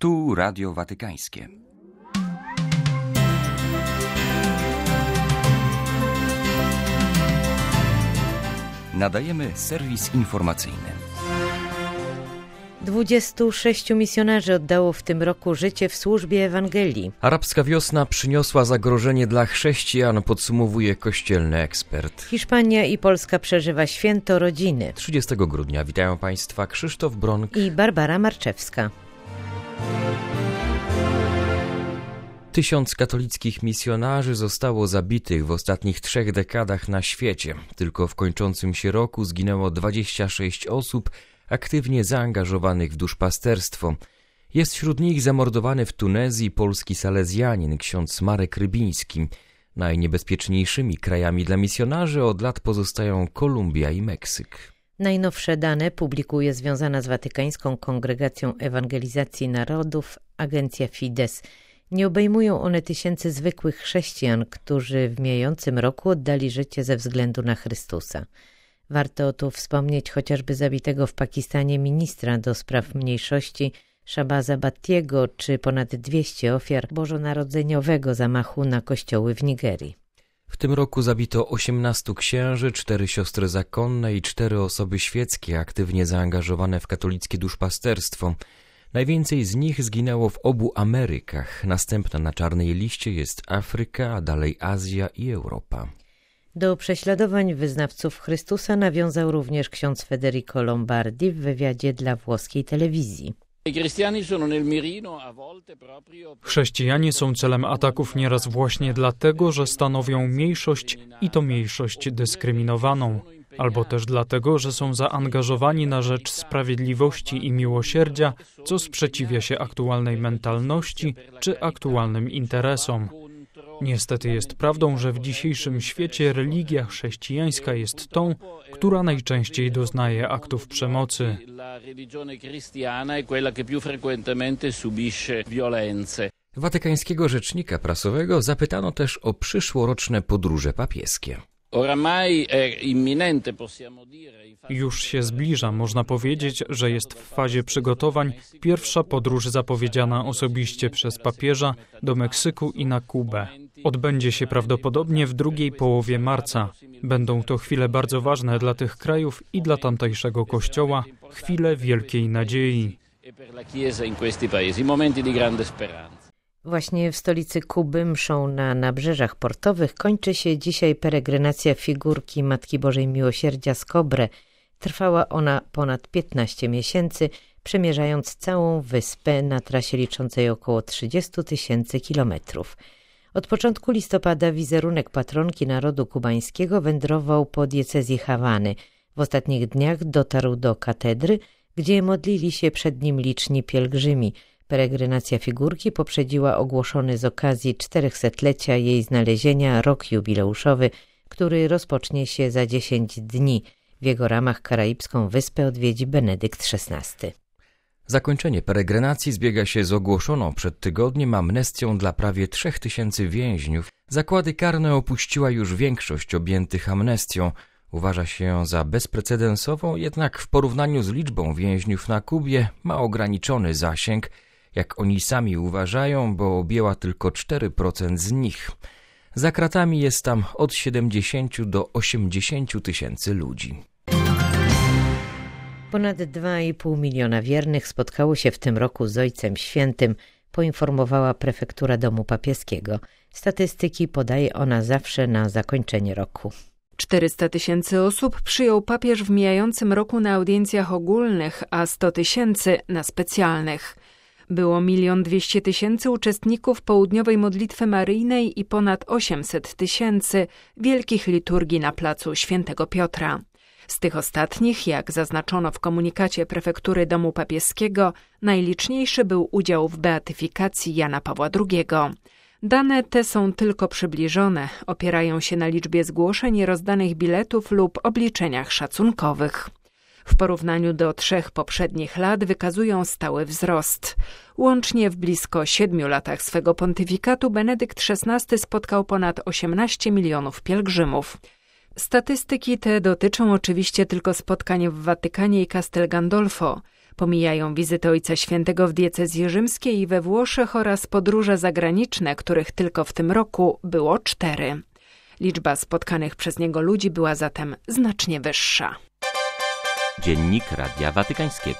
Tu Radio Watykańskie. Nadajemy serwis informacyjny. 26 misjonarzy oddało w tym roku życie w służbie Ewangelii. Arabska wiosna przyniosła zagrożenie dla chrześcijan, podsumowuje kościelny ekspert. Hiszpania i Polska przeżywa święto rodziny. 30 grudnia witają Państwa Krzysztof Bronk i Barbara Marczewska. 1000 katolickich misjonarzy zostało zabitych w ostatnich 3 dekadach na świecie. Tylko w kończącym się roku zginęło 26 osób aktywnie zaangażowanych w duszpasterstwo. Jest wśród nich zamordowany w Tunezji polski salezjanin ksiądz Marek Rybiński. Najniebezpieczniejszymi krajami dla misjonarzy od lat pozostają Kolumbia i Meksyk. Najnowsze dane publikuje związana z Watykańską Kongregacją Ewangelizacji Narodów agencja Fides. Nie obejmują one tysięcy zwykłych chrześcijan, którzy w mijającym roku oddali życie ze względu na Chrystusa. Warto tu wspomnieć chociażby zabitego w Pakistanie ministra do spraw mniejszości Shahbaza Bhattiego, czy ponad 200 ofiar bożonarodzeniowego zamachu na kościoły w Nigerii. W tym roku zabito 18 księży, 4 siostry zakonne i 4 osoby świeckie aktywnie zaangażowane w katolickie duszpasterstwo. Najwięcej z nich zginęło w obu Amerykach. Następna na czarnej liście jest Afryka, a dalej Azja i Europa. Do prześladowań wyznawców Chrystusa nawiązał również ksiądz Federico Lombardi w wywiadzie dla włoskiej telewizji. Chrześcijanie są celem ataków nieraz właśnie dlatego, że stanowią mniejszość i to mniejszość dyskryminowaną, albo też dlatego, że są zaangażowani na rzecz sprawiedliwości i miłosierdzia, co sprzeciwia się aktualnej mentalności czy aktualnym interesom. Niestety jest prawdą, że w dzisiejszym świecie religia chrześcijańska jest tą, która najczęściej doznaje aktów przemocy. Watykańskiego rzecznika prasowego zapytano też o przyszłoroczne podróże papieskie. Już się zbliża, można powiedzieć, że jest w fazie przygotowań pierwsza podróż zapowiedziana osobiście przez papieża do Meksyku i na Kubę. Odbędzie się prawdopodobnie w drugiej połowie marca. Będą to chwile bardzo ważne dla tych krajów i dla tamtejszego kościoła, chwile wielkiej nadziei. Właśnie w stolicy Kuby mszą na nabrzeżach portowych kończy się dzisiaj peregrinacja figurki Matki Bożej Miłosierdzia z Cobre. Trwała ona ponad 15 miesięcy, przemierzając całą wyspę na trasie liczącej około 30 000 kilometrów. Od początku listopada wizerunek patronki narodu kubańskiego wędrował po diecezji Hawany. W ostatnich dniach dotarł do katedry, gdzie modlili się przed nim liczni pielgrzymi. Peregrinacja figurki poprzedziła ogłoszony z okazji 400-lecia jej znalezienia rok jubileuszowy, który rozpocznie się za 10 dni. W jego ramach karaibską wyspę odwiedzi Benedykt XVI. Zakończenie peregrinacji zbiega się z ogłoszoną przed tygodniem amnestią dla prawie 3000 więźniów. Zakłady karne opuściła już większość objętych amnestią. Uważa się ją za bezprecedensową, jednak w porównaniu z liczbą więźniów na Kubie ma ograniczony zasięg, jak oni sami uważają, bo objęła tylko 4% z nich. Za kratami jest tam od 70 do 80 tysięcy ludzi. Ponad 2,5 miliona wiernych spotkało się w tym roku z Ojcem Świętym, poinformowała prefektura Domu Papieskiego. Statystyki podaje ona zawsze na zakończenie roku. 400 000 osób przyjął papież w mijającym roku na audiencjach ogólnych, a 100 000 na specjalnych. Było 1 200 000 uczestników południowej modlitwy maryjnej i ponad 800 000 wielkich liturgii na placu Świętego Piotra. Z tych ostatnich, jak zaznaczono w komunikacie prefektury Domu Papieskiego, najliczniejszy był udział w beatyfikacji Jana Pawła II. Dane te są tylko przybliżone, opierają się na liczbie zgłoszeń, rozdanych biletów lub obliczeniach szacunkowych. W porównaniu do 3 poprzednich lat wykazują stały wzrost. Łącznie w blisko 7 latach swego pontyfikatu Benedykt XVI spotkał ponad 18 milionów pielgrzymów. Statystyki te dotyczą oczywiście tylko spotkań w Watykanie i Castel Gandolfo. Pomijają wizyty Ojca Świętego w diecezji rzymskiej i we Włoszech oraz podróże zagraniczne, których tylko w tym roku było 4. Liczba spotkanych przez niego ludzi była zatem znacznie wyższa. Dziennik Radia Watykańskiego.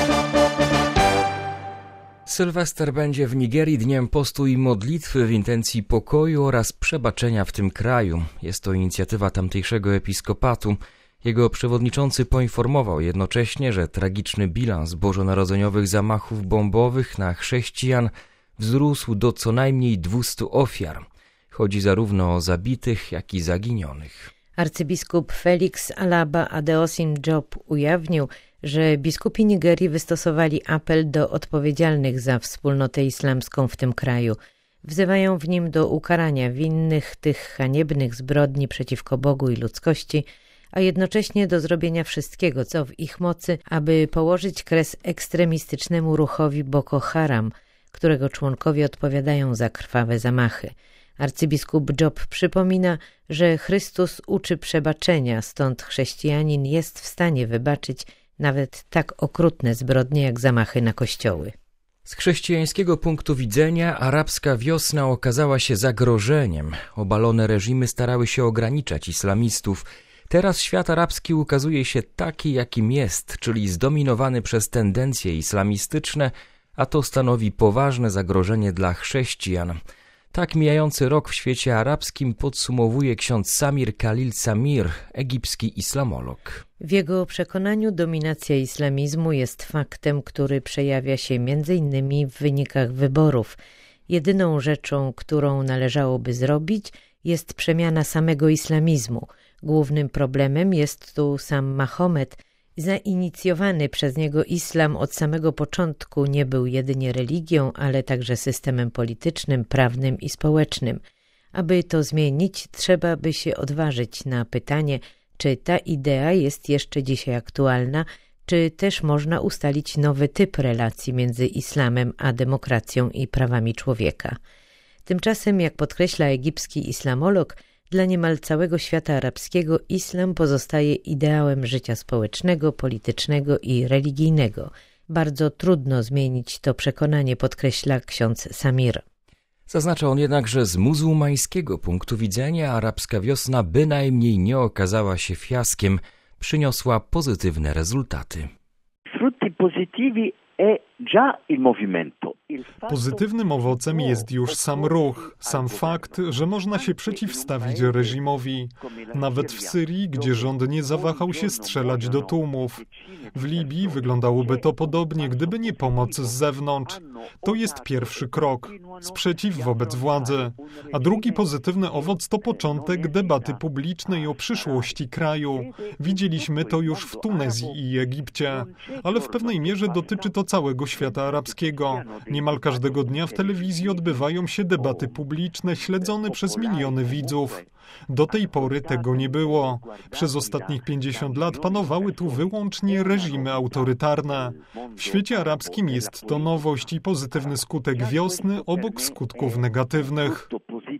Sylwester będzie w Nigerii dniem postu i modlitwy w intencji pokoju oraz przebaczenia w tym kraju. Jest to inicjatywa tamtejszego episkopatu. Jego przewodniczący poinformował jednocześnie, że tragiczny bilans bożonarodzeniowych zamachów bombowych na chrześcijan wzrósł do co najmniej 200 ofiar. Chodzi zarówno o zabitych, jak i zaginionych. Arcybiskup Felix Alaba Adeosin Job ujawnił, że biskupi Nigerii wystosowali apel do odpowiedzialnych za wspólnotę islamską w tym kraju. Wzywają w nim do ukarania winnych tych haniebnych zbrodni przeciwko Bogu i ludzkości, a jednocześnie do zrobienia wszystkiego, co w ich mocy, aby położyć kres ekstremistycznemu ruchowi Boko Haram, którego członkowie odpowiadają za krwawe zamachy. Arcybiskup Job przypomina, że Chrystus uczy przebaczenia, stąd chrześcijanin jest w stanie wybaczyć nawet tak okrutne zbrodnie jak zamachy na kościoły. Z chrześcijańskiego punktu widzenia arabska wiosna okazała się zagrożeniem. Obalone reżimy starały się ograniczać islamistów. Teraz świat arabski ukazuje się taki, jakim jest, czyli zdominowany przez tendencje islamistyczne, a to stanowi poważne zagrożenie dla chrześcijan. Tak mijający rok w świecie arabskim podsumowuje ksiądz Samir Khalil Samir, egipski islamolog. W jego przekonaniu dominacja islamizmu jest faktem, który przejawia się m.in. w wynikach wyborów. Jedyną rzeczą, którą należałoby zrobić, jest przemiana samego islamizmu. Głównym problemem jest tu sam Mahomet. Zainicjowany przez niego islam od samego początku nie był jedynie religią, ale także systemem politycznym, prawnym i społecznym. Aby to zmienić, trzeba by się odważyć na pytanie, czy ta idea jest jeszcze dzisiaj aktualna, czy też można ustalić nowy typ relacji między islamem a demokracją i prawami człowieka. Tymczasem, jak podkreśla egipski islamolog, dla niemal całego świata arabskiego islam pozostaje ideałem życia społecznego, politycznego i religijnego. Bardzo trudno zmienić to przekonanie, podkreśla ksiądz Samir. Zaznacza on jednak, że z muzułmańskiego punktu widzenia arabska wiosna bynajmniej nie okazała się fiaskiem, przyniosła pozytywne rezultaty. Frutti positivi è già il movimento. Pozytywnym owocem jest już sam ruch, sam fakt, że można się przeciwstawić reżimowi. Nawet w Syrii, gdzie rząd nie zawahał się strzelać do tłumów. W Libii wyglądałoby to podobnie, gdyby nie pomoc z zewnątrz. To jest pierwszy krok, sprzeciw wobec władzy. A drugi pozytywny owoc to początek debaty publicznej o przyszłości kraju. Widzieliśmy to już w Tunezji i Egipcie, ale w pewnej mierze dotyczy to całego świata arabskiego. Niemal każdego dnia w telewizji odbywają się debaty publiczne śledzone przez miliony widzów. Do tej pory tego nie było. Przez ostatnich 50 lat panowały tu wyłącznie reżimy autorytarne. W świecie arabskim jest to nowość i pozytywny skutek wiosny obok skutków negatywnych.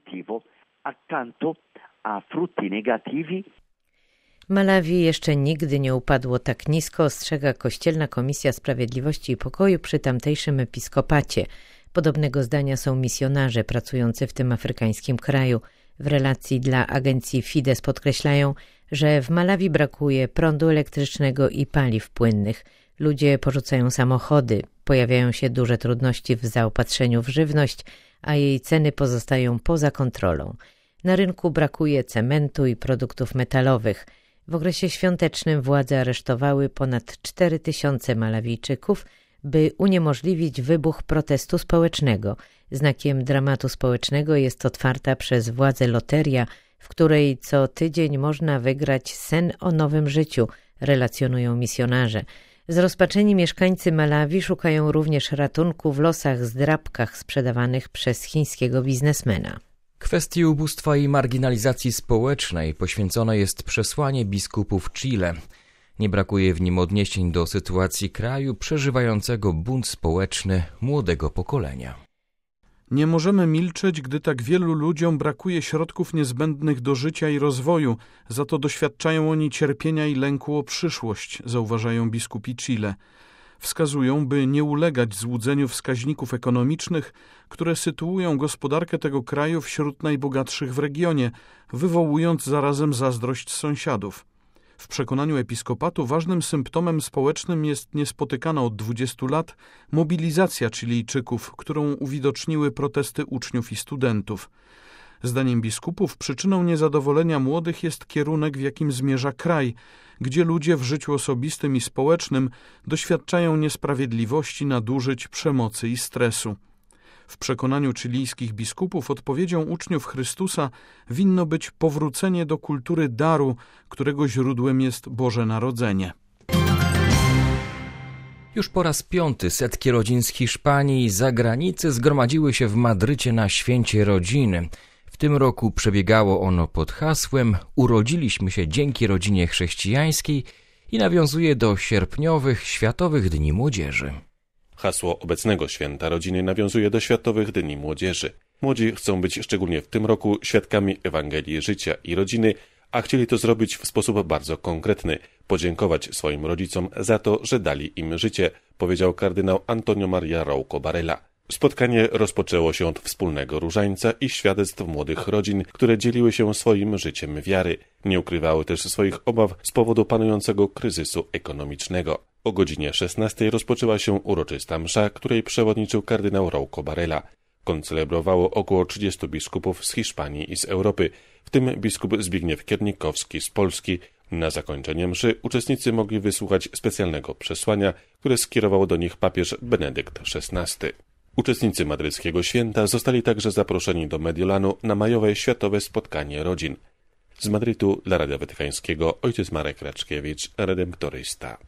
Malawi jeszcze nigdy nie upadło tak nisko, ostrzega Kościelna Komisja Sprawiedliwości i Pokoju przy tamtejszym episkopacie. Podobnego zdania są misjonarze pracujący w tym afrykańskim kraju. W relacji dla agencji Fides podkreślają, że w Malawi brakuje prądu elektrycznego i paliw płynnych. Ludzie porzucają samochody, pojawiają się duże trudności w zaopatrzeniu w żywność, a jej ceny pozostają poza kontrolą. Na rynku brakuje cementu i produktów metalowych. W okresie świątecznym władze aresztowały ponad 4000 Malawijczyków, by uniemożliwić wybuch protestu społecznego. Znakiem dramatu społecznego jest otwarta przez władze loteria, w której co tydzień można wygrać sen o nowym życiu, relacjonują misjonarze. Zrozpaczeni mieszkańcy Malawi szukają również ratunku w losach zdrabkach sprzedawanych przez chińskiego biznesmena. Kwestii ubóstwa i marginalizacji społecznej poświęcone jest przesłanie biskupów Chile. Nie brakuje w nim odniesień do sytuacji kraju przeżywającego bunt społeczny młodego pokolenia. Nie możemy milczeć, gdy tak wielu ludziom brakuje środków niezbędnych do życia i rozwoju, za to doświadczają oni cierpienia i lęku o przyszłość, zauważają biskupi Chile. wskazują, by nie ulegać złudzeniu wskaźników ekonomicznych, które sytuują gospodarkę tego kraju wśród najbogatszych w regionie, wywołując zarazem zazdrość sąsiadów. W przekonaniu episkopatu ważnym symptomem społecznym jest niespotykana od 20 lat mobilizacja Chilijczyków, którą uwidoczniły protesty uczniów i studentów. Zdaniem biskupów przyczyną niezadowolenia młodych jest kierunek, w jakim zmierza kraj, gdzie ludzie w życiu osobistym i społecznym doświadczają niesprawiedliwości, nadużyć, przemocy i stresu. W przekonaniu chilijskich biskupów odpowiedzią uczniów Chrystusa winno być powrócenie do kultury daru, którego źródłem jest Boże Narodzenie. Już po raz 5 setki rodzin z Hiszpanii i zagranicy zgromadziły się w Madrycie na Święcie Rodziny. W tym roku przebiegało ono pod hasłem „Urodziliśmy się dzięki rodzinie chrześcijańskiej” i nawiązuje do sierpniowych Światowych Dni Młodzieży. Hasło obecnego Święta Rodziny nawiązuje do Światowych Dni Młodzieży. Młodzi chcą być szczególnie w tym roku świadkami Ewangelii życia i rodziny, a chcieli to zrobić w sposób bardzo konkretny, podziękować swoim rodzicom za to, że dali im życie, powiedział kardynał Antonio Maria Rouco Varela. Spotkanie rozpoczęło się od wspólnego różańca i świadectw młodych rodzin, które dzieliły się swoim życiem wiary. Nie ukrywały też swoich obaw z powodu panującego kryzysu ekonomicznego. O godzinie 16 rozpoczęła się uroczysta msza, której przewodniczył kardynał Rouco Varela. Koncelebrowało około 30 biskupów z Hiszpanii i z Europy, w tym biskup Zbigniew Kiernikowski z Polski. Na zakończenie mszy uczestnicy mogli wysłuchać specjalnego przesłania, które skierował do nich papież Benedykt XVI. Uczestnicy madryckiego święta zostali także zaproszeni do Mediolanu na majowe światowe spotkanie rodzin. Z Madrytu dla Radia Watykańskiego ojciec Marek Raczkiewicz, redemptorysta.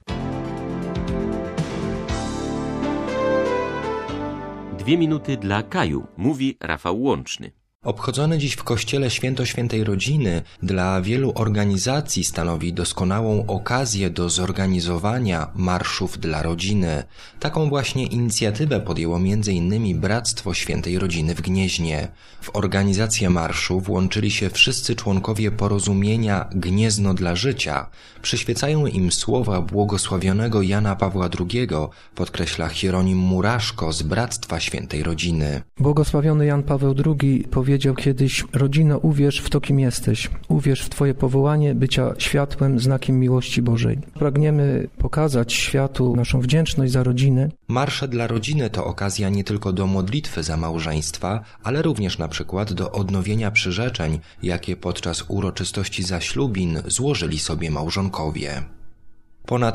2 minuty dla Kaju, mówi Rafał Łączny. Obchodzone dziś w Kościele Święto Świętej Rodziny dla wielu organizacji stanowi doskonałą okazję do zorganizowania marszów dla rodziny. Taką właśnie inicjatywę podjęło m.in. Bractwo Świętej Rodziny w Gnieźnie. W organizację marszu włączyli się wszyscy członkowie porozumienia Gniezno dla Życia. Przyświecają im słowa błogosławionego Jana Pawła II, podkreśla Hieronim Muraszko z Bractwa Świętej Rodziny. Błogosławiony Jan Paweł II powiedział kiedyś: rodzino, uwierz w to, kim jesteś. Uwierz w Twoje powołanie bycia światłem, znakiem miłości Bożej. Pragniemy pokazać światu naszą wdzięczność za rodzinę. Marsze dla rodziny to okazja nie tylko do modlitwy za małżeństwa, ale również na przykład do odnowienia przyrzeczeń, jakie podczas uroczystości zaślubin złożyli sobie małżonkowie. Ponad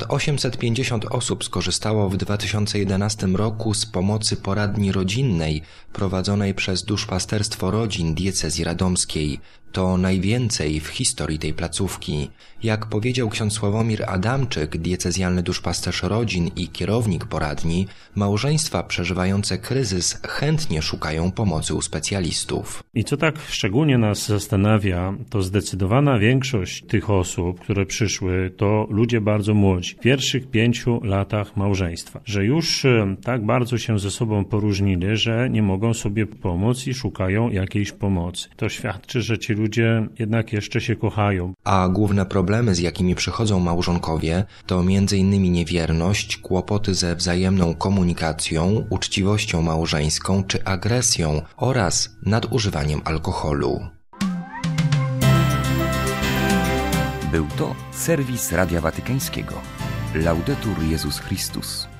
850 osób skorzystało w 2011 roku z pomocy poradni rodzinnej prowadzonej przez Duszpasterstwo Rodzin Diecezji Radomskiej. To najwięcej w historii tej placówki. Jak powiedział ksiądz Sławomir Adamczyk, diecezjalny duszpasterz rodzin i kierownik poradni, małżeństwa przeżywające kryzys chętnie szukają pomocy u specjalistów. I co tak szczególnie nas zastanawia, to zdecydowana większość tych osób, które przyszły, to ludzie bardzo młodzi, w pierwszych 5 latach małżeństwa, że już tak bardzo się ze sobą poróżnili, że nie mogą sobie pomóc i szukają jakiejś pomocy. To świadczy, że ci ludzie jednak jeszcze się kochają. A główne problemy, z jakimi przychodzą małżonkowie, to m.in. niewierność, kłopoty ze wzajemną komunikacją, uczciwością małżeńską czy agresją oraz nadużywaniem alkoholu. Był to serwis Radia Watykańskiego. Laudetur Jezus Chrystus.